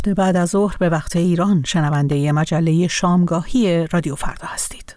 بعد از ظهر به وقت ایران شنونده مجله شامگاهی رادیو فردا هستید.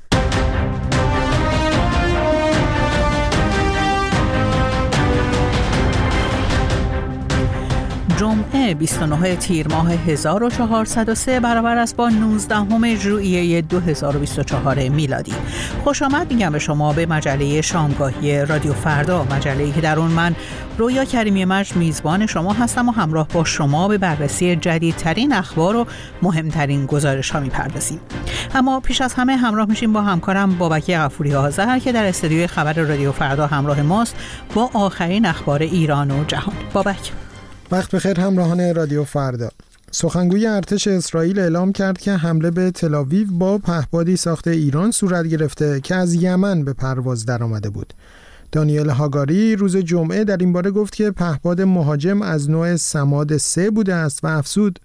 جمعه 29 تیر ماه 1403 برابر است با 19 ژوئیه 2024 میلادی. خوش آمد میگم به شما به مجله شامگاهی رادیو فردا، مجله‌ای که در اون من رویا کریمی مجد میزبان شما هستم و همراه با شما به بررسی جدیدترین اخبار و مهمترین گزارش‌ها میپردازیم. اما پیش از همه همراه میشیم با همکارم بابک غفوری آذر که در استودیوی خبر رادیو فردا همراه ماست با آخرین اخبار ایران و جهان. بابک، وقت بخیر همراهان رادیو فردا. سخنگوی ارتش اسرائیل اعلام کرد که حمله به تل‌آویو با پهپادی ساخت ایران صورت گرفته که از یمن به پرواز درآمده بود. دانیل هاگاری روز جمعه در این باره گفت که پهپاد مهاجم از نوع سماد 3 بوده است و افزود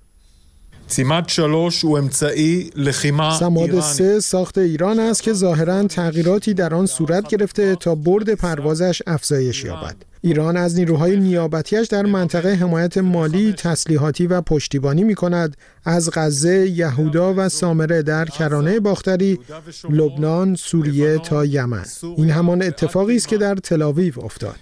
سماد 3 ساخت ایران است که ظاهراً تغییراتی در آن صورت گرفته تا برد پروازش افزایش یابد. ایران از نیروهای نیابتیش در منطقه حمایت مالی، تسلیحاتی و پشتیبانی می‌کند. از غزه، یهودا و سامره در کرانه باختری، لبنان، سوریه تا یمن. این همان اتفاقی است که در تل‌آویو افتاد.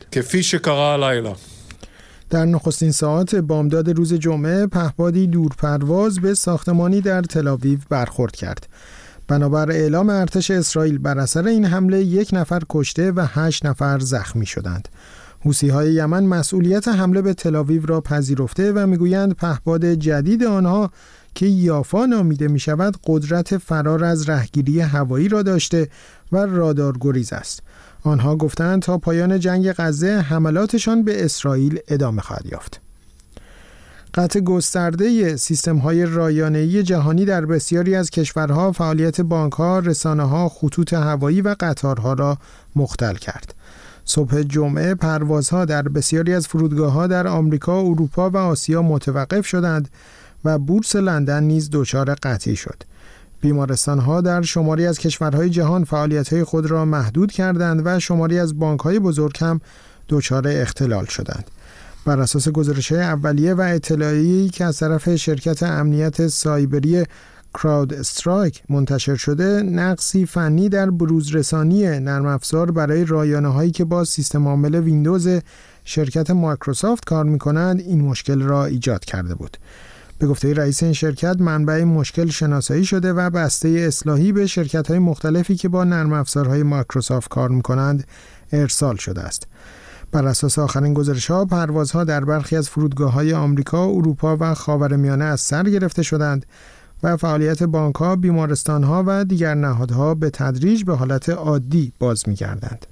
در نخستین ساعات بامداد روز جمعه پهپادی دورپرواز به ساختمانی در تل‌آویو برخورد کرد. بنابر اعلام ارتش اسرائیل بر اثر این حمله 1 نفر کشته و 8 نفر زخمی شدند. حوثی‌های یمن مسئولیت حمله به تل‌آویو را پذیرفته و میگویند پهپاد جدید آنها که یافا نامیده می‌شود قدرت فرار از رهگیری هوایی را داشته و رادارگریز است. آنها گفتند تا پایان جنگ غزه حملاتشان به اسرائیل ادامه خواهد یافت. قطع گسترده سیستم‌های رایانه‌ای جهانی در بسیاری از کشورها فعالیت بانک‌ها، رسانه‌ها، خطوط هوایی و قطارها را مختل کرد. صبح جمعه پروازها در بسیاری از فرودگاه‌ها در آمریکا، اروپا و آسیا متوقف شدند و بورس لندن نیز دچار قطعی شد. بیمارستان‌ها در شماری از کشورهای جهان فعالیت‌های خود را محدود کردند و شماری از بانک‌های بزرگ هم دچار اختلال شدند. بر اساس گزارش‌های اولیه و اطلاعیه‌ای که از طرف شرکت امنیت سایبری کراود استرایک منتشر شده، نقصی فنی در بروزرسانی نرم افزار برای رایانه‌هایی که با سیستم عامل ویندوز شرکت مایکروسافت کار می‌کنند این مشکل را ایجاد کرده بود. به گفته رئیس این شرکت، منبع این مشکل شناسایی شده و بسته اصلاحی به شرکت‌های مختلفی که با نرم افزارهای مایکروسافت کار می‌کنند ارسال شده است. بر اساس آخرین گزارش‌ها، پروازها در برخی از فرودگاه‌های آمریکا، اروپا و خاورمیانه از سر گرفته شدند و فعالیت بانک‌ها، بیمارستان‌ها و دیگر نهادها به تدریج به حالت عادی باز می‌گردند.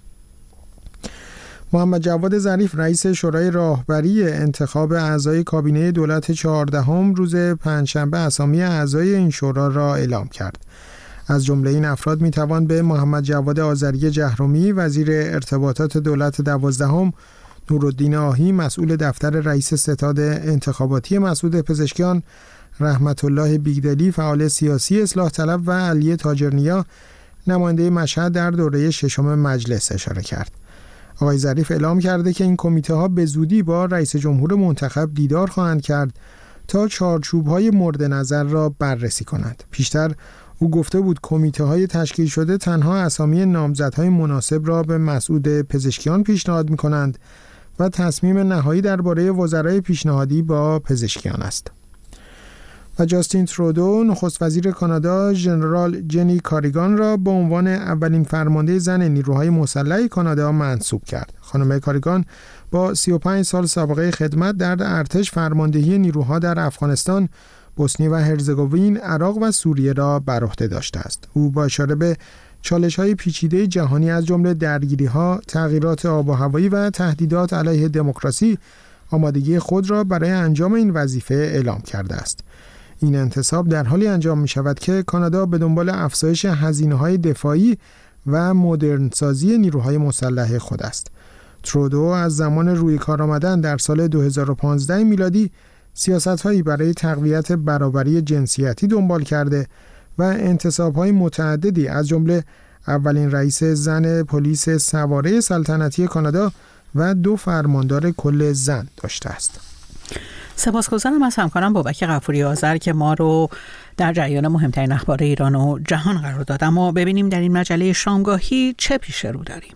محمد جواد ظریف رئیس شورای راهبری انتخاب اعضای کابینه دولت 14 روز پنجشنبه اسامی اعضای این شورا را اعلام کرد. از جمله این افراد میتوان به محمد جواد آذری جهرومی وزیر ارتباطات دولت 12، نورالدین آهی مسئول دفتر رئیس ستاد انتخاباتی مسعود پزشکیان، رحمت الله بیگدلی فعال سیاسی اصلاح طلب و علی تاجرنیا نماینده مشهد در دوره 6 مجلس اشاره کرد. آقای ظریف اعلام کرده که این کمیته ها به زودی با رئیس جمهور منتخب دیدار خواهند کرد تا چارچوب‌های مورد نظر را بررسی کنند. پیشتر او گفته بود کمیته های تشکیل شده تنها اسامی نامزدهای مناسب را به مسعود پزشکیان پیشنهاد می‌کنند و تصمیم نهایی درباره وزرای پیشنهادی با پزشکیان است. و جاستین ترودو نخست وزیر کانادا ژنرال جنی کاریگان را به عنوان اولین فرمانده زن نیروهای مسلح کانادا منصوب کرد. خانم کاریگان با 35 سال سابقه خدمت در ارتش فرماندهی نیروها در افغانستان، بوسنی و هرزگوین، عراق و سوریه را بر عهده داشته است. او با اشاره به چالش‌های پیچیده جهانی از جمله درگیری‌ها، تغییرات آب و هوایی و تهدیدات علیه دموکراسی، آمادگی خود را برای انجام این وظیفه اعلام کرده است. این انتصاب در حالی انجام می شود که کانادا به دنبال افزایش هزینه‌های دفاعی و مدرنسازی نیروهای مسلح خود است. ترودو از زمان روی کار آمدن در سال 2015 میلادی سیاست‌هایی برای تقویت برابری جنسیتی دنبال کرده و انتصاب‌های متعددی از جمله اولین رئیس زن پلیس سواره سلطنتی کانادا و 2 فرماندار کل زن داشته است. سپاسگزارم از همکارم بابک غفوری آذر که ما رو در جریان مهمترین اخبار ایران و جهان قرار داد. اما ببینیم در این مجله شامگاهی چه پیش رو داریم.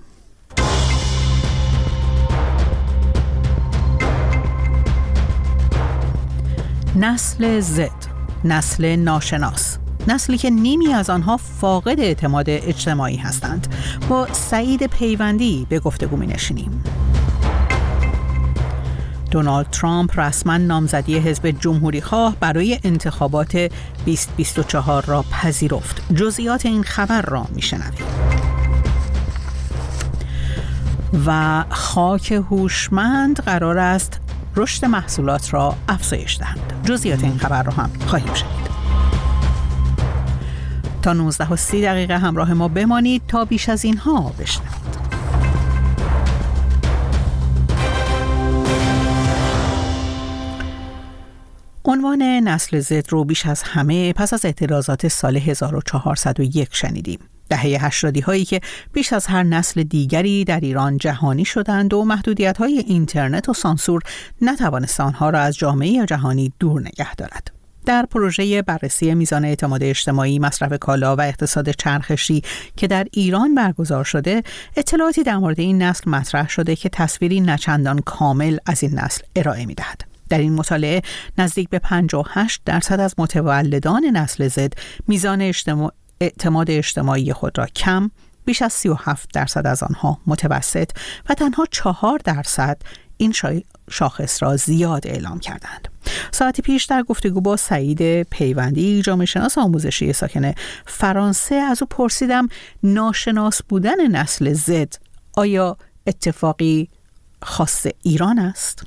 نسل زد، نسل ناشناس، نسلی که نیمی از آنها فاقد اعتماد اجتماعی هستند. با سعید پیوندی به گفتگو می‌نشینیم. دونالد ترامپ رسما نامزدی حزب جمهوری‌خواه برای انتخابات 2024 را پذیرفت. جزئیات این خبر را می‌شنوید. و خاک هوشمند قرار است رشد محصولات را افزایش دهند. جزئیات این خبر را هم خواهیم شنید. تا 19:30 همراه ما بمانید تا بیش از اینها بشنوید. عنوان نسل زد رو بیش از همه پس از اعتراضات سال 1401 شنیدیم. دهه 80 هایی که بیش از هر نسل دیگری در ایران جهانی شدند و محدودیت‌های اینترنت و سانسور نتوانست آنها را از جامعه جهانی دور نگه دارد. در پروژه بررسی میزان اعتماد اجتماعی، مصرف کالا و اقتصاد چرخشی که در ایران برگزار شده، اطلاعاتی در مورد این نسل مطرح شده که تصویری نچندان کامل از این نسل ارائه می‌دهد. در این مطالعه نزدیک به 58% از متولدان نسل زد میزان اعتماد اجتماعی خود را کم، بیش از 37% از آنها متوسط و تنها 4% این شاخص را زیاد اعلام کردند. ساعتی پیش در گفتگو با سعید پیوندی، جامعه شناس آموزشی ساکن فرانسه، از او پرسیدم ناشناس بودن نسل زد آیا اتفاقی خاص ایران است؟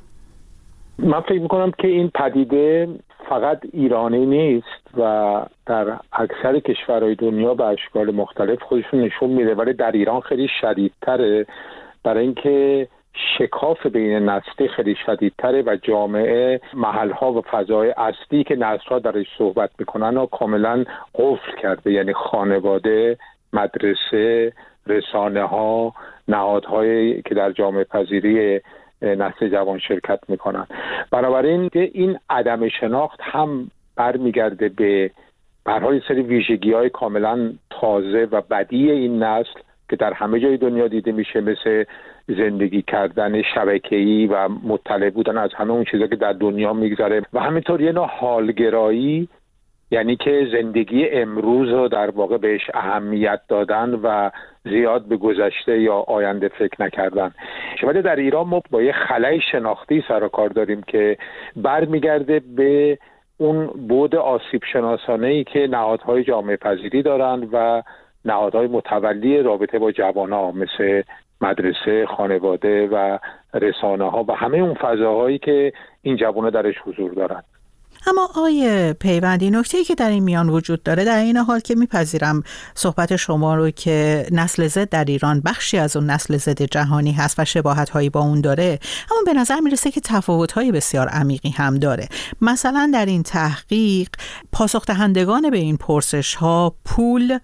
من فکر میکنم که این پدیده فقط ایرانی نیست و در اکثر کشورهای دنیا به اشکال مختلف خودشون نشون میده، ولی در ایران خیلی شدیدتره، برای اینکه شکاف بین نسلی خیلی شدیدتره و جامعه محلها و فضای اصلی که نسل‌ها درش صحبت میکنن و کاملا قفل کرده، یعنی خانواده، مدرسه، رسانه ها، نهادهایی که در جامعه پذیری نسل جوان شرکت میکنن. بنابراین این عدم شناخت هم برمیگرده به برای سری ویژگی‌های کاملا تازه و بدیع این نسل که در همه جای دنیا دیده میشه، مثل زندگی کردن شبکه‌ای و مطلع بودن از همه اون چیزا که در دنیا میگذره و همینطور یه نوع حالگرایی، یعنی که زندگی امروز رو در واقع بهش اهمیت دادن و زیاد به گذشته یا آینده فکر نکردن. ولی در ایران ما با یه خلأ شناختی سر و کار داریم که برمیگرده به اون بعد آسیب شناسانه‌ای که نهادهای جامعه پذیری دارن و نهادهای متولی رابطه با جوان‌ها مثل مدرسه، خانواده و رسانه‌ها و همه اون فضاهایی که این جوان‌ها درش حضور دارن. اما آقای پیوندی، نکته‌ای که در این میان وجود داره، در این حال که میپذیرم صحبت شما رو که نسل زد در ایران بخشی از اون نسل زد جهانی هست و شباهت‌هایی با اون داره، اما به نظر میرسه که تفاوت‌های بسیار عمیقی هم داره. مثلا در این تحقیق پاسخ دهندگان به این پرسش‌ها پول،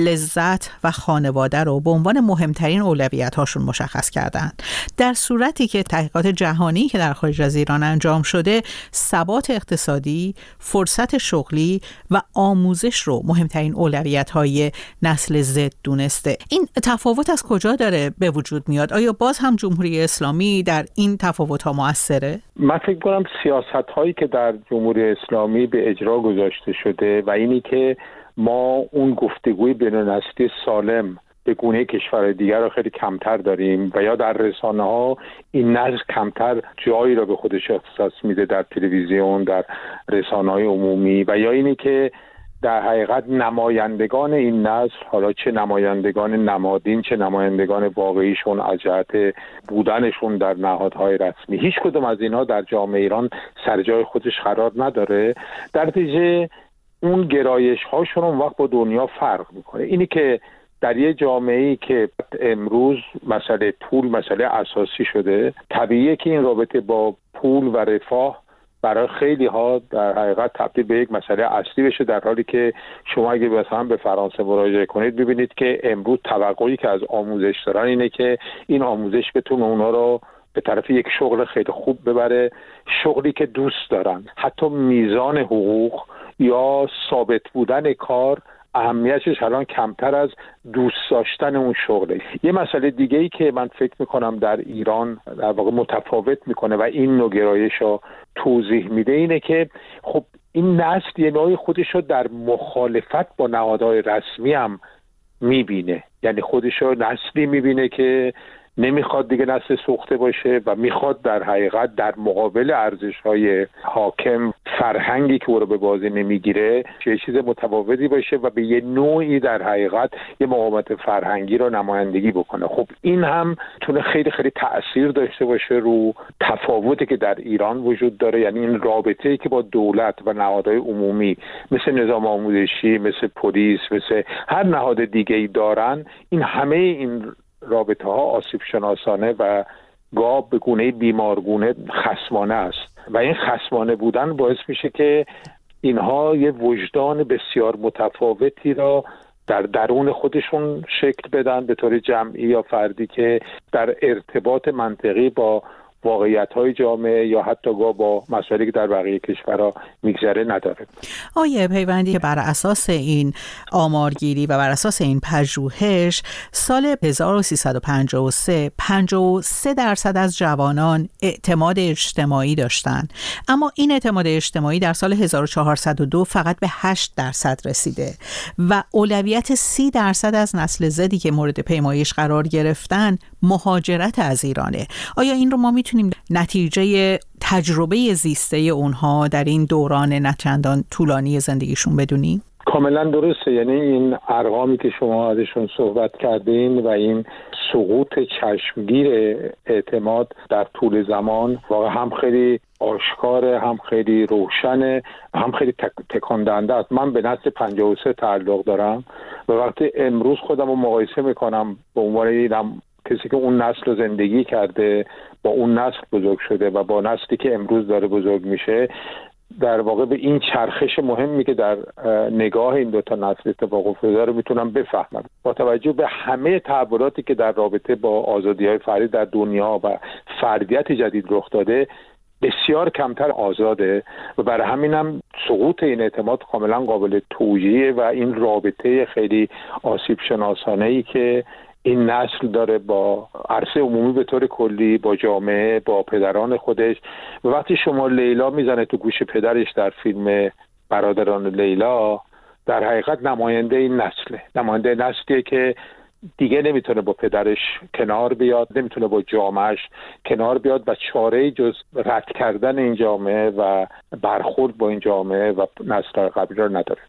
لذت و خانواده رو به عنوان مهمترین اولویت‌هاشون مشخص کردند، در صورتی که تحقیقات جهانی که در خارج از ایران انجام شده ثبات اقتصادی، فرصت شغلی و آموزش رو مهمترین اولویت‌های نسل زد دونسته. این تفاوت از کجا داره به وجود میاد؟ آیا باز هم جمهوری اسلامی در این تفاوت‌ها مؤثره؟ من فکر کنم سیاست‌هایی که در جمهوری اسلامی به اجرا گذاشته شده و اینی که ما اون گفتگوی بین‌النسلی سالم به گونه کشورهای دیگر رو خیلی کمتر داریم و یا در رسانه‌ها این نسل کمتر جایی را به خودش اختصاص میده، در تلویزیون، در رسانه‌های عمومی، و یا اینی که در حقیقت نمایندگان این نسل، حالا چه نمایندگان نمادین چه نمایندگان واقعیشون از جهت بودنشون در نهادهای رسمی، هیچ کدوم از اینها در جامعه ایران سر جای خودش قرار نداره. در نتیجه اون گرایش هاشون اون وقت با دنیا فرق میکنه. اینی که در یه جامعه‌ای که امروز مسئله پول مسئله اساسی شده، طبیعیه که این رابطه با پول و رفاه برای خیلی ها در حقیقت تبدیل به یک مسئله اصلی بشه، در حالی که شما اگه مثلا به فرانسه مراجعه کنید ببینید که امروز توقعی که از آموزش دارن اینه که این آموزش بتونه اونا رو به طرف یک شغل خیلی خوب ببره، شغلی که دوست دارن. حتی میزان حقوق یا ثابت بودن کار اهمیتش الان کمتر از دوست داشتن اون شغله. یه مسئله دیگه ای که من فکر میکنم در ایران در واقع متفاوت میکنه و این نوع گرایش رو توضیح میده اینه که خب این نسل یه نوعی خودش رو در مخالفت با نهادهای رسمی هم میبینه، یعنی خودش رو نسلی میبینه که نمیخواد دیگه نسل سوخته باشه و میخواد در حقیقت در مقابل ارزش‌های حاکم فرهنگی که او رو به بازی نمیگیره چه چیز متفاوتی باشه و به یه نوعی در حقیقت یه مقاومت فرهنگی رو نمایندگی بکنه. خب این هم تونه خیلی خیلی تأثیر داشته باشه رو تفاوتی که در ایران وجود داره، یعنی این رابطه‌ای که با دولت و نهادهای عمومی مثل نظام آموزشی، مثل پلیس، مثل هر نهاد دیگه‌ای دارن، این همه این رابطه ها آسیب شناسانه و گاه به گونه بیمارگونه خصمانه است و این خصمانه بودن باعث میشه که اینها یه وجدان بسیار متفاوتی را در درون خودشون شکل بدن به طور جمعی یا فردی که در ارتباط منطقی با واقعیت‌های جامعه یا حتی با مسائلی که در بقیه کشورها میگذره نداره. آیه پیوندی که بر اساس این آمارگیری و بر اساس این پژوهش سال 1353 53% از جوانان اعتماد اجتماعی داشتند، اما این اعتماد اجتماعی در سال 1402 فقط به 8% رسیده و اولویت 30% از نسل زدی که مورد پیمایش قرار گرفتن مهاجرت از ایرانه. آیا این رو ما میتونیم نتیجه تجربه زیسته اونها در این دوران نچندان طولانی زندگیشون بدونیم؟ کاملا درسته، یعنی این ارقامی که شما ازشون صحبت کردین و این سقوط چشمگیر اعتماد در طول زمان واقعا هم خیلی آشکاره، هم خیلی روشنه، هم خیلی تکان دهنده است. من به نسل 53 تعلق دارم و وقتی امروز خودم رو مقایسه میکنم به عنوان کسی که اون نسل رو زندگی کرده، با اون نسل بزرگ شده و با نسلی که امروز داره بزرگ میشه، در واقع به این چرخش مهمی که در نگاه این دوتا نسل اتفاق افتاده رو میتونم بفهمم. با توجه به همه تحولاتی که در رابطه با آزادی‌های فردی در دنیا و فردیت جدید رخ داده بسیار کمتر آزاده و برای همینم سقوط این اعتماد کاملا قابل توجیه و این رابطه خیلی آسیب شناسانه‌ای که این نسل داره با عرصه عمومی به طور کلی، با جامعه، با پدران خودش. و وقتی شما لیلا میزنه تو گوش پدرش در فیلم برادران لیلا، در حقیقت نماینده این نسله، نماینده نسلیه که دیگه نمیتونه با پدرش کنار بیاد، نمیتونه با جامعهش کنار بیاد و چاره‌ای جز رد کردن این جامعه و برخورد با این جامعه و نسل قبلی رو نداره.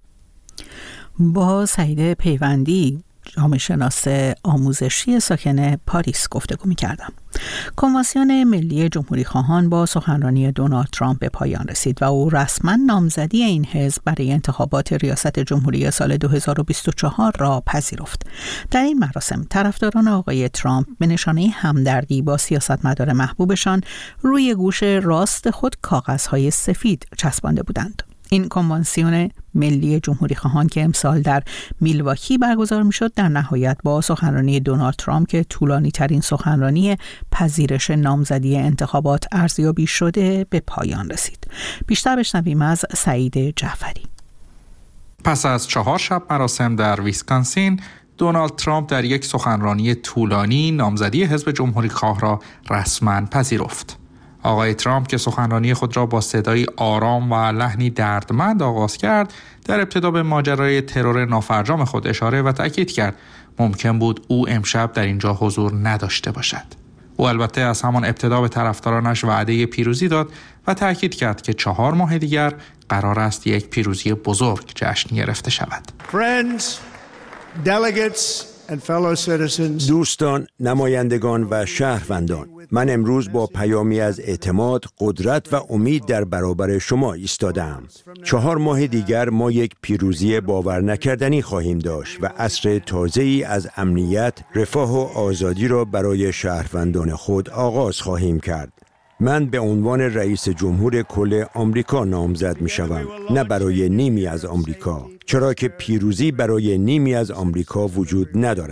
با سعید پیوندی، جامعه شناس آموزشی ساکن پاریس گفتگو می‌کردم. کنوانسیون ملی جمهوری خواهان با سخنرانی دونالد ترامپ به پایان رسید و او رسما نامزدی این حزب برای انتخابات ریاست جمهوری سال 2024 را پذیرفت. در این مراسم طرفداران آقای ترامپ به نشانه همدردی با سیاستمدار محبوبشان روی گوش راست خود کاغذهای سفید چسبانده بودند. این کنوانسیون ملی جمهوری خواهان که امسال در میلواکی برگزار میشد در نهایت با سخنرانی دونالد ترامپ که طولانی ترین سخنرانی پذیرش نامزدی انتخابات ارزیابی شده به پایان رسید. بیشتر بشنویم از سعید جعفری. پس از 4 شب مراسم در ویسکانسین، دونالد ترامپ در یک سخنرانی طولانی نامزدی حزب جمهوری خواه را رسما پذیرفت. آقای ترامپ که سخنرانی خود را با صدایی آرام و لحنی دردمند آغاز کرد، در ابتدا به ماجرای ترور نافرجام خود اشاره و تأکید کرد ممکن بود او امشب در اینجا حضور نداشته باشد. او البته از همان ابتدا به طرفدارانش وعده پیروزی داد و تأکید کرد که 4 ماه دیگر قرار است یک پیروزی بزرگ جشن گرفته شود. Friends, delegates and fellow citizens. دوستان، نمایندگان و شهروندان، من امروز با پیامی از اعتماد، قدرت و امید در برابر شما ایستادم. 4 ماه دیگر ما یک پیروزی باور نکردنی خواهیم داشت و عصر تازه‌ای از امنیت، رفاه و آزادی را برای شهروندان خود آغاز خواهیم کرد. من به عنوان رئیس جمهور کل آمریکا نامزد می شوم، نه برای نیمی از آمریکا، چرا که پیروزی برای نیمی از آمریکا وجود ندارد.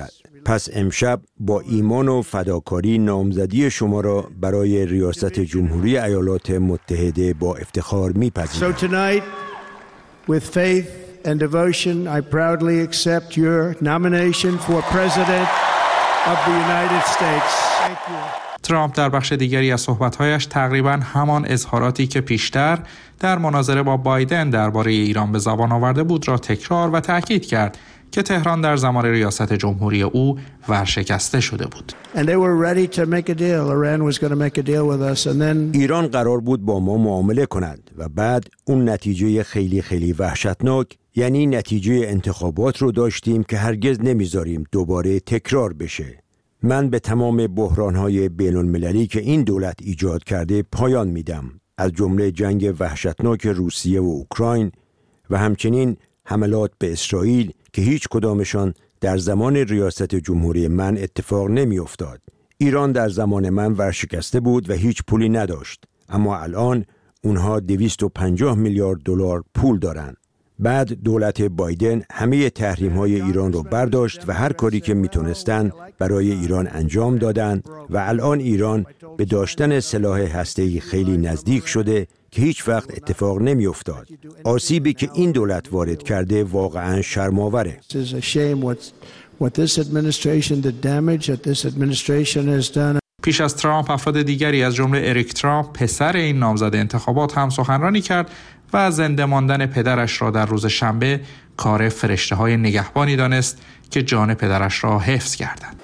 پس امشب با ایمان و فداکاری نامزدی شما را برای ریاست جمهوری ایالات متحده با افتخار می‌پذیرم. So tonight, with faith and devotion, I proudly accept your nomination for President of the United States. Thank you. ترامپ در بخش دیگری از صحبت‌هایش تقریباً همان اظهاراتی که پیشتر در مناظره با بایدن درباره ایران به زبان آورده بود را تکرار و تأکید کرد که تهران در زمان ریاست جمهوری او ورشکسته شده بود. ایران قرار بود با ما معامله کند و بعد اون نتیجه خیلی وحشتناک، یعنی نتیجه انتخابات رو داشتیم که هرگز نمیذاریم دوباره تکرار بشه. من به تمام بحران‌های بین‌المللی که این دولت ایجاد کرده پایان میدم، از جمله جنگ وحشتناک روسیه و اوکراین و همچنین حملات به اسرائیل که هیچ کدامشان در زمان ریاست جمهوری من اتفاق نمی افتاد. ایران در زمان من ورشکسته بود و هیچ پولی نداشت، اما الان اونها 250 میلیارد دلار پول دارن. بعد دولت بایدن همه تحریم‌های ایران رو برداشت و هر کاری که میتونستن برای ایران انجام دادن و الان ایران به داشتن سلاح هسته‌ای خیلی نزدیک شده که هیچ وقت اتفاق نمی‌افتاد. آسیبی که این دولت وارد کرده واقعاً شرم‌آوره. پیش از ترامپ افراد دیگری از جمله اریک ترامپ پسر این نامزد انتخابات هم سخنرانی کرد و زنده ماندن پدرش را در روز شنبه کار فرشته‌های نگهبانی دانست که جان پدرش را حفظ کردند.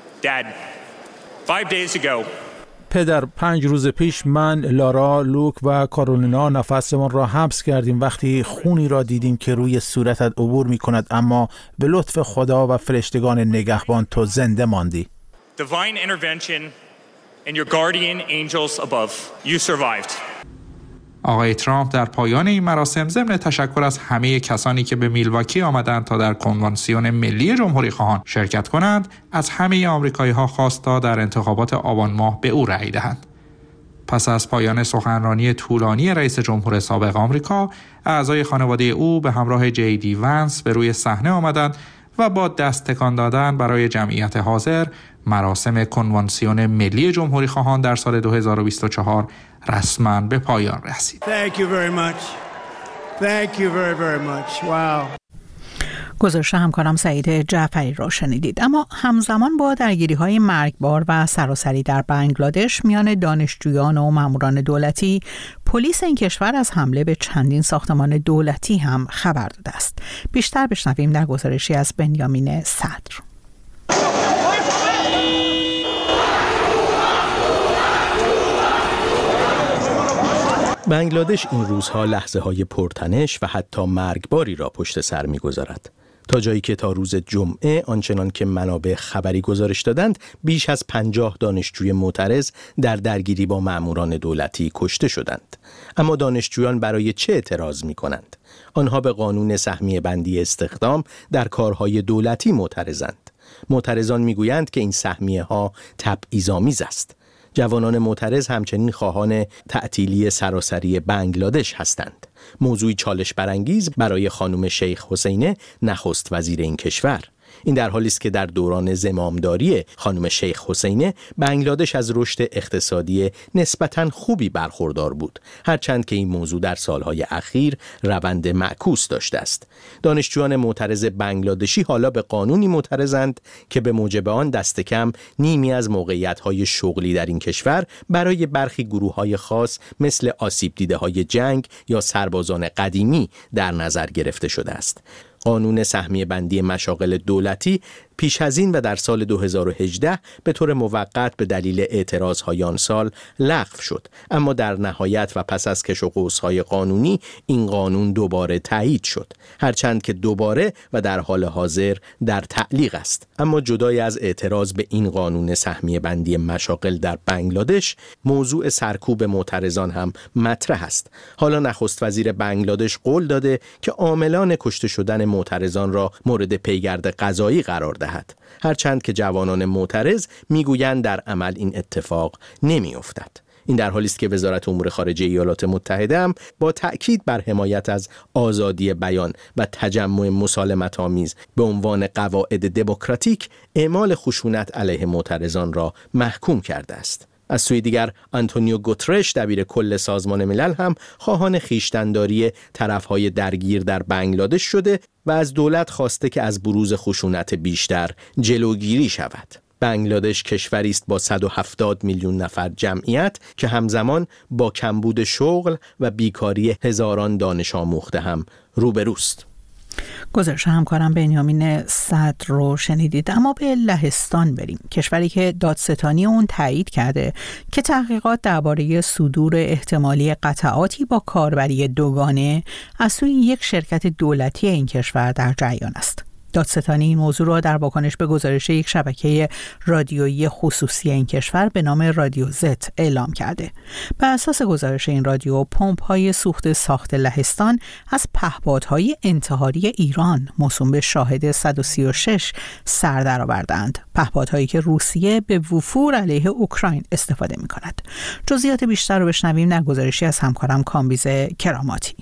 پدر، 5 روز پیش من، لارا، لوک و کارولینا نفسمان را حبس کردیم وقتی خونی را دیدیم که روی صورتت عبور می کند، اما به لطف خدا و فرشتگان نگهبان تو زنده ماندی. Divine intervention and your guardian angels above. You survived. آقای ترامپ در پایان این مراسم ضمن تشکر از همه کسانی که به میلواکی آمدند تا در کنوانسیون ملی جمهوری خواهان شرکت کنند، از همه آمریکایی‌ها خواست تا در انتخابات آبان ماه به او رأی دهند. پس از پایان سخنرانی طولانی رئیس جمهور سابق آمریکا، اعضای خانواده او به همراه جی دی ونس به روی صحنه آمدند و با دست تکان دادن برای جمعیت حاضر مراسم کنوانسیون ملی جمهوری خواهان در سال 2024 رسما به پایان رسید. Thank you very much. Thank you very, very much. Wow. گزارش همکارم سعید جعفری را شنیدید. اما همزمان با درگیری‌های مرگبار و سراسری در بنگلادش میان دانشجویان و ماموران دولتی، پلیس این کشور از حمله به چندین ساختمان دولتی هم خبر داده است. بیشتر بشنویم در گزارشی از بنیامین صدر. بنگلادش این روزها لحظه‌های پرتنش و حتی مرگباری را پشت سر می‌گذارد. تا جایی که تا روز جمعه آنچنان که منابع خبری گزارش دادند، بیش از 50 دانشجوی معترض در درگیری با ماموران دولتی کشته شدند. اما دانشجویان برای چه اعتراض می‌کنند؟ آنها به قانون سهمیه بندی استخدام در کارهای دولتی معترضند. معترضان می‌گویند که این سهمیه‌ها تبعیض‌آمیز است. جوانان معترض همچنین خواهان تعطیلی سراسری بنگلادش هستند. موضوعی چالش برانگیز برای خانم شیخ حسینه، نخست وزیر این کشور. این در حالی است که در دوران زمامداری خانم شیخ حسینه بنگلادش از رشد اقتصادی نسبتاً خوبی برخوردار بود، هرچند که این موضوع در سالهای اخیر روند معکوس داشته است. دانشجویان معترض بنگلادشی حالا به قانونی معترضند که به موجب آن دست کم نیمی از موقعیت‌های شغلی در این کشور برای برخی گروه‌های خاص مثل آسیب دیده‌های جنگ یا سربازان قدیمی در نظر گرفته شده است. قانون سهمیه بندی مشاغل دولتی پیش از این و در سال 2018 به طور موقت به دلیل اعتراضهای آن سال لغو شد، اما در نهایت و پس از کش و قوس‌های قانونی این قانون دوباره تایید شد، هرچند که دوباره و در حال حاضر در تعلیق است. اما جدای از اعتراض به این قانون سهمیه بندی مشاغل در بنگلادش، موضوع سرکوب معترضان هم مطرح است. حالا نخست وزیر بنگلادش قول داده که عاملان کشته شدن معترضان را مورد پیگرد قضایی قرار دهد، هرچند که جوانان معترض میگویند در عمل این اتفاق نمیافتد. این در حالی است که وزارت امور خارجه ایالات متحده هم با تأکید بر حمایت از آزادی بیان و تجمع مسالمت‌آمیز به عنوان قواعد دموکراتیک اعمال خشونت علیه معترضان را محکوم کرده است. از سوی دیگر آنتونیو گوترش دبیر کل سازمان ملل هم خواهان خویشتن‌داری طرف‌های درگیر در بنگلادش شده و از دولت خواسته که از بروز خشونت بیشتر جلوگیری شود. بنگلادش کشوری است با 170 میلیون نفر جمعیت که همزمان با کمبود شغل و بیکاری هزاران دانش آموخته هم روبروست. گزارش همکارم بنیامین صدر رو شنیدید. اما به لهستان بریم، کشوری که دادستانی اون تایید کرده که تحقیقات درباره صدور احتمالی قطعاتی با کاربری دوگانه از سوی یک شرکت دولتی این کشور در جریان است. دادستانی این موضوع را در واکنش به گزارش یک شبکه رادیویی خصوصی این کشور به نام رادیو زت اعلام کرده. بر اساس گزارش این رادیو، پمپ‌های سوخت ساخت لهستان از پهپادهای انتحاری ایران موسوم به شاهد 136 سر درآوردند. پهپادهایی که روسیه به وفور علیه اوکراین استفاده می‌کند. جزئیات بیشتر رو بشنویم در گزارشی از همکارم کامبیز کراماتی.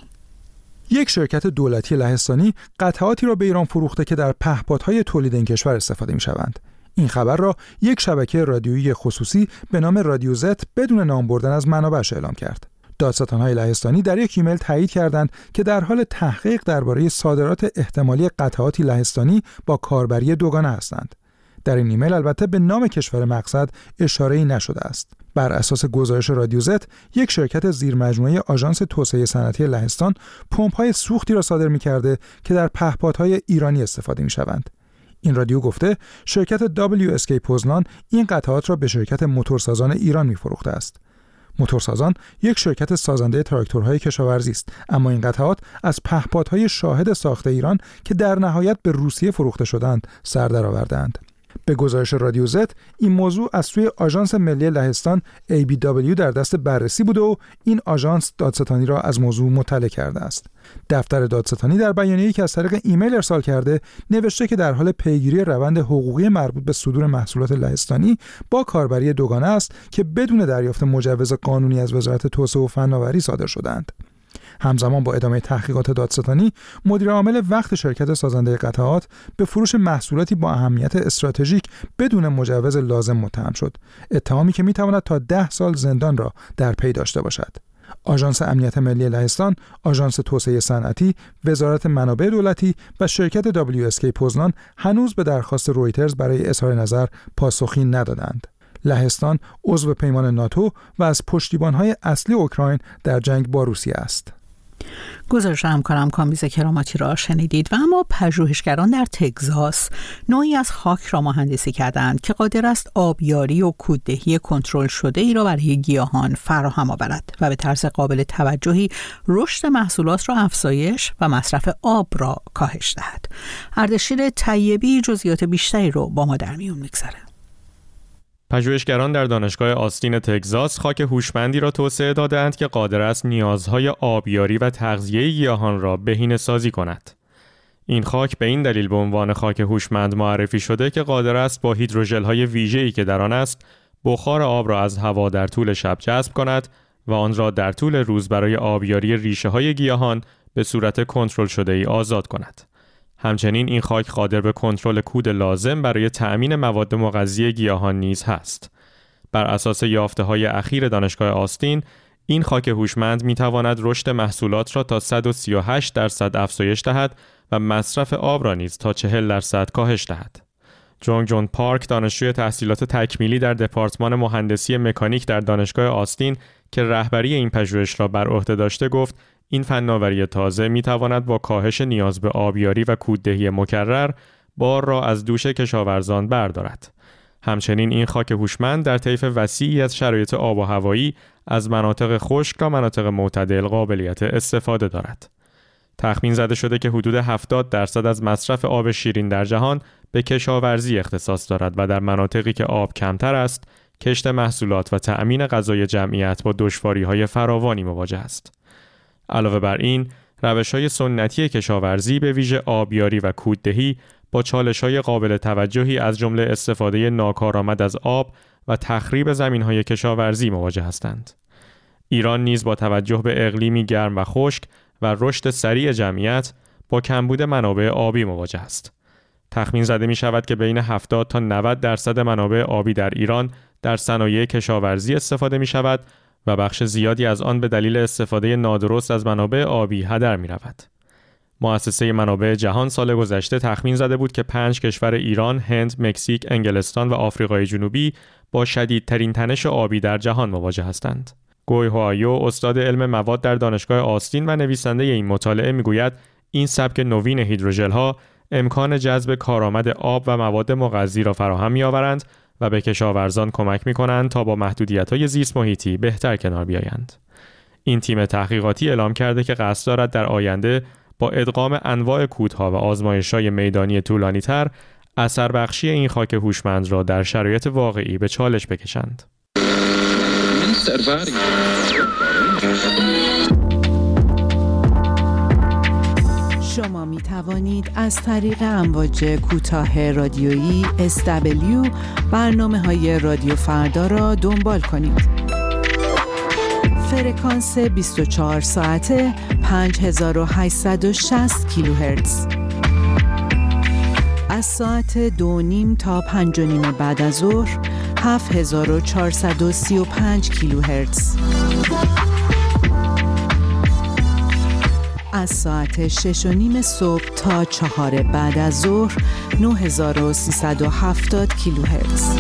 یک شرکت دولتی لهستانی قطعاتی را به ایران فروخته که در پهپادهای تولید این کشور استفاده می‌شوند. این خبر را یک شبکه رادیویی خصوصی به نام رادیو زت بدون نام بردن از منابعش اعلام کرد. دادستان‌های لهستانی در یک ایمیل تایید کردند که در حال تحقیق درباره صادرات احتمالی قطعاتی لهستانی با کاربری دوگانه هستند. در این ایمیل البته به نام کشور مقصد اشاره‌ای نشده است. بر اساس گزارش رادیو زت، یک شرکت زیرمجموعه آژانس توسعه صنعتی لهستان پمپ‌های سوختی را صادر می‌کرده که در پهپادهای ایرانی استفاده می‌شوند. این رادیو گفته شرکت WSK پوزنان این قطعات را به شرکت موتورسازان ایران می‌فروخته است. موتورسازان یک شرکت سازنده تراکتورهای کشاورزی است، اما این قطعات از پهپادهای شاهد ساخت ایران که در نهایت به روسیه فروخته شدند سر درآوردند. به گزارش رادیو زت، این موضوع از سوی آژانس ملی لهستان ABW در دست بررسی بوده و این آژانس دادستانی را از موضوع مطلع کرده است. دفتر دادستانی در بیانیه‌ای که از طریق ایمیل ارسال کرده نوشته که در حال پیگیری روند حقوقی مربوط به صدور محصولات لهستانی با کاربری دوگانه است که بدون دریافت مجوز قانونی از وزارت توسعه و فناوری صادر شدند. همزمان با ادامه تحقیقات دادستانی، مدیر عامل وقت شرکت سازنده قطعات به فروش محصولاتی با اهمیت استراتژیک بدون مجوز لازم متهم شد، اتهامی که میتواند تا 10 سال زندان را در پی داشته باشد. آژانس امنیت ملی لهستان، آژانس توسعه صنعتی، وزارت منابع دولتی و شرکت WSK پوزنان هنوز به درخواست رویترز برای اظهار نظر پاسخی ندادند. لهستان عضو پیمان ناتو و از پشتیبان‌های اصلی اوکراین در جنگ با روسیه است. گزارش همکارم کامبیز کراماتی را شنیدید. و اما پژوهشگران در تگزاس نوعی از خاک را مهندسی کردند که قادر است آبیاری و کوددهی کنترل شده ای را برای گیاهان فراهم آورد و به طرز قابل توجهی رشد محصولات را افزایش و مصرف آب را کاهش دهد. اردشیر طیبی جزئیات بیشتری را با ما در میون می‌گذارد. پژوهشگران در دانشگاه آستین تگزاس خاک هوشمندی را توسعه دادند که قادر است نیازهای آبیاری و تغذیه گیاهان را بهینه‌سازی کند. این خاک به این دلیل به عنوان خاک هوشمند معرفی شده که قادر است با هیدروژل‌های ویژه‌ای که در آن است، بخار آب را از هوا در طول شب جذب کند و آن را در طول روز برای آبیاری ریشه‌های گیاهان به صورت کنترل شده‌ای آزاد کند. همچنین این خاک قادر به کنترل کود لازم برای تأمین مواد مغذی گیاهان نیز هست. بر اساس یافته‌های اخیر دانشگاه آستین، این خاک هوشمند می‌تواند رشد محصولات را تا 138% افزایش دهد و مصرف آب را نیز تا 40% کاهش دهد. جون پارک، دانشجوی تحصیلات تکمیلی در دپارتمان مهندسی مکانیک در دانشگاه آستین که رهبری این پژوهش را بر عهده داشته، گفت این فناوری تازه می‌تواند با کاهش نیاز به آبیاری و کوددهی مکرر بار را از دوش کشاورزان بردارد. همچنین این خاک هوشمند در طیف وسیعی از شرایط آب و هوایی از مناطق خشک تا مناطق معتدل قابلیت استفاده دارد. تخمین زده شده که حدود 70% از مصرف آب شیرین در جهان به کشاورزی اختصاص دارد و در مناطقی که آب کمتر است، کشت محصولات و تأمین غذای جمعیت با دشواری‌های فراوانی مواجه است. علاوه بر این، روش‌های سنتی کشاورزی به ویژه آبیاری و کوددهی با چالش‌های قابل توجهی از جمله استفاده ناکارآمد از آب و تخریب زمین‌های کشاورزی مواجه هستند. ایران نیز با توجه به اقلیمی گرم و خشک و رشد سریع جمعیت با کمبود منابع آبی مواجه است. تخمین زده می شود که بین 70 تا 90% منابع آبی در ایران در صنایع کشاورزی استفاده می شود و بخش زیادی از آن به دلیل استفاده نادرست از منابع آبی هدر می رود. مؤسسه منابع جهان سال گذشته تخمین زده بود که 5 کشور ایران، هند، مکزیک، انگلستان و آفریقای جنوبی با شدیدترین تنش آبی در جهان مواجه هستند. گوی هوایو، استاد علم مواد در دانشگاه آستین و نویسنده این مطالعه میگوید این سبک نوین هیدروژل‌ها امکان جذب کارآمد آب و مواد مغذی را فراهم می‌آورند و به کشاورزان کمک می‌کنند تا با محدودیت‌های زیست محیطی بهتر کنار بیایند. این تیم تحقیقاتی اعلام کرده که قصد دارد در آینده با ادغام انواع کودها و آزمایش‌های میدانی طولانی‌تر اثر بخشی این خاک هوشمند را در شرایط واقعی به چالش بکشند. شما می توانید از طریق امواج کوتاه رادیویی SW برنامه‌های رادیو فردا را دنبال کنید. فرکانس 24 ساعته 5860 کیلوهرتز. از ساعت 2:30 تا 5:30 بعد از ظهر 7435 کیلوهرتز. از ساعت 6:30 صبح تا 4 بعد از ظهر 9370 کیلوهرتز.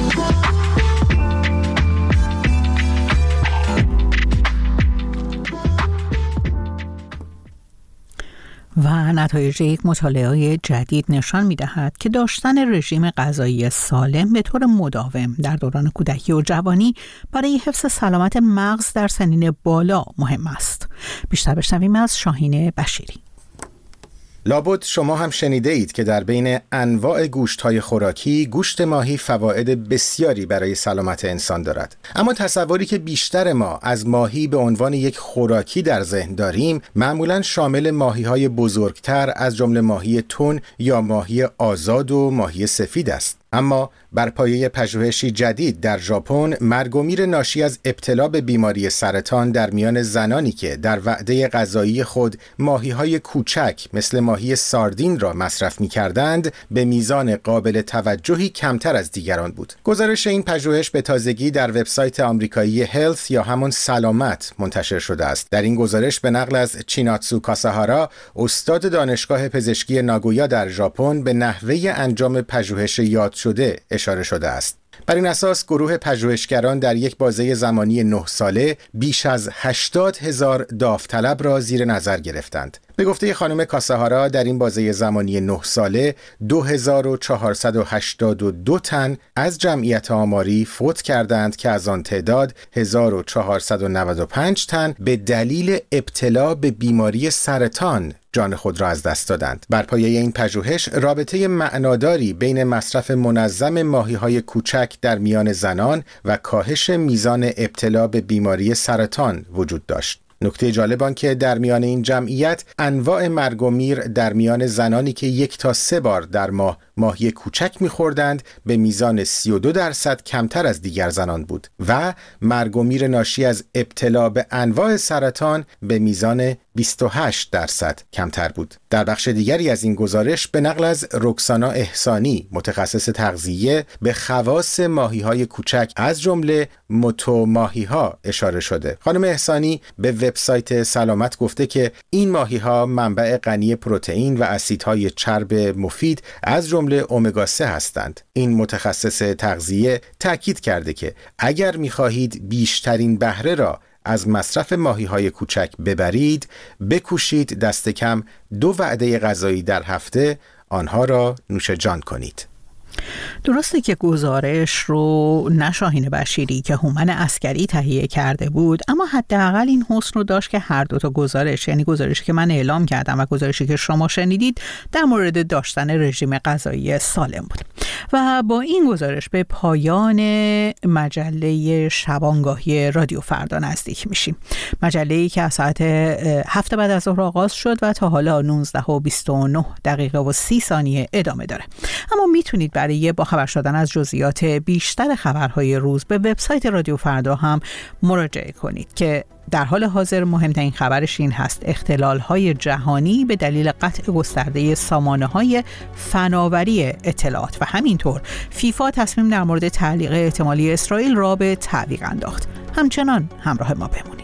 و نتایج یک مطالعه جدید نشان می‌دهد که داشتن رژیم غذایی سالم به طور مداوم در دوران کودکی و جوانی برای حفظ سلامت مغز در سنین بالا مهم است. بیشتر بشنویم از شاهین بشیری. لابد شما هم شنیده اید که در بین انواع گوشت‌های خوراکی گوشت ماهی فواید بسیاری برای سلامت انسان دارد. اما تصوری که بیشتر ما از ماهی به عنوان یک خوراکی در ذهن داریم معمولاً شامل ماهی‌های بزرگتر از جمله ماهی تن یا ماهی آزاد و ماهی سفید است. اما بر پایه پژوهشی جدید در ژاپن، مرگ و میر ناشی از ابتلا به بیماری سرطان در میان زنانی که در وعده غذایی خود ماهی‌های کوچک مثل ماهی ساردین را مصرف می‌کردند، به میزان قابل توجهی کمتر از دیگران بود. گزارش این پژوهش به تازگی در وبسایت آمریکایی هلث یا همون سلامت منتشر شده است. در این گزارش به نقل از چیناتسو کاساهارا، استاد دانشگاه پزشکی ناگویا در ژاپن، به نحوه انجام پژوهش یاد شده اشاره شده است. بر این اساس گروه پژوهشگران در یک بازه زمانی 9 ساله بیش از 80,000 داوطلب را زیر نظر گرفتند. به گفته خانم کاساهارا در این بازه زمانی 9 ساله 2482 تن از جمعیت آماری فوت کردند که از آن تعداد 1495 تن به دلیل ابتلا به بیماری سرطان جان خود را از دست دادند. بر پایه این پژوهش رابطه معناداری بین مصرف منظم ماهی‌های کوچک در میان زنان و کاهش میزان ابتلا به بیماری سرطان وجود داشت. نکته جالب آن که در میان این جمعیت انواع مرگ و میر در میان زنانی که 1 تا 3 بار در ماه ماهی کوچک می‌خوردند به میزان 32% کمتر از دیگر زنان بود و مرگ و میر ناشی از ابتلا به انواع سرطان به میزان 28% کمتر بود. در بخش دیگری از این گزارش به نقل از رکسانا احسانی، متخصص تغذیه، به خواص ماهی‌های کوچک از جمله موتو ماهی‌ها اشاره شده. خانم احسانی به وبسایت سلامت گفته که این ماهی‌ها منبع غنی پروتئین و اسیدهای چرب مفید از جمله امگا 3 هستند. این متخصص تغذیه تأکید کرده که اگر می‌خواهید بیشترین بهره را از مصرف ماهی‌های کوچک ببرید، بکوشید دست کم 2 وعده غذایی در هفته آنها را نوش جان کنید. درسته که گزارش رو نه شاهین بشیری که هومن عسکری تهیه کرده بود، اما حداقل این حسن رو داشت که هر دو تا گزارش، یعنی گزارشی که من اعلام کردم و گزارشی که شما شنیدید، در مورد داشتن رژیم غذایی سالم بود. و با این گزارش به پایان مجله شبانگاهی رادیو فردا نزدیک میشیم. مجله‌ای که از ساعت 7 بعد از ظهر آغاز شد و تا حالا 19:29 ادامه داره. اما میتونید برای با خبر شدن از جزئیات بیشتر خبرهای روز به وبسایت رادیو فردا هم مراجعه کنید که در حال حاضر مهمترین خبرش این هست: اختلال‌های جهانی به دلیل قطع گسترده سامانه‌های فناوری اطلاعات و همینطور فیفا تصمیم در مورد تعلیق احتمالی اسرائیل را به تعویق انداخت. همچنان همراه ما بمونید.